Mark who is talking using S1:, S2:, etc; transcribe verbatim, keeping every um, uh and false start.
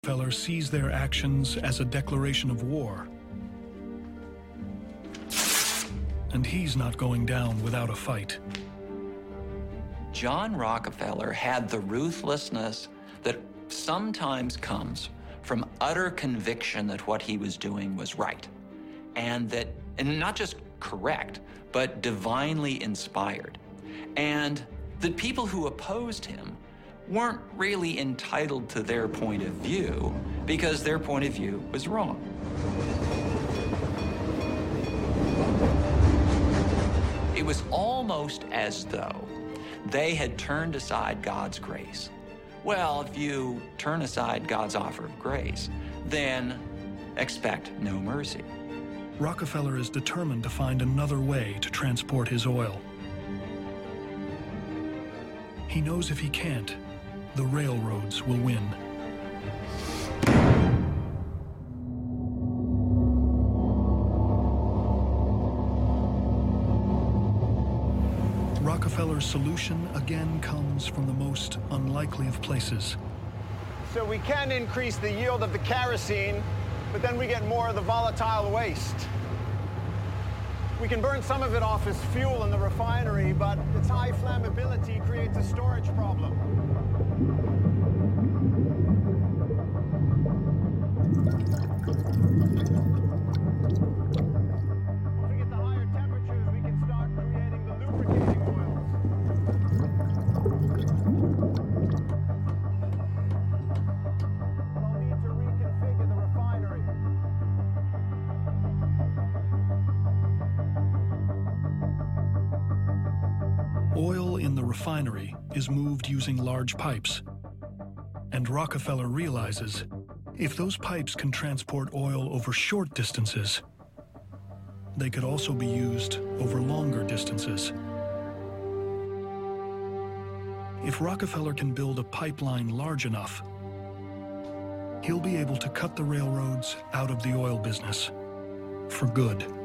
S1: Rockefeller sees their actions as a declaration of war. And he's not going down without a fight.
S2: John Rockefeller had the ruthlessness that sometimes comes from utter conviction that what he was doing was right. And that, and not just correct, but divinely inspired. And the people who opposed him weren't really entitled to their point of view because their point of view was wrong. It was almost as though they had turned aside God's grace. Well, if you turn aside God's offer of grace, then expect no mercy.
S1: Rockefeller is determined to find another way to transport his oil. He knows if he can't, the railroads will win. Rockefeller's solution again comes from the most unlikely of places.
S3: So we can increase the yield of the kerosene, but then we get more of the volatile waste. We can burn some of it off as fuel in the refinery, but its high flammability creates a storage problem. Once we get to higher temperatures, we can start creating the lubricating oils. We'll need to reconfigure the refinery.
S1: Oil in the refinery is moved using large pipes. And Rockefeller realizes if those pipes can transport oil over short distances, they could also be used over longer distances. If Rockefeller can build a pipeline large enough, he'll be able to cut the railroads out of the oil business for good.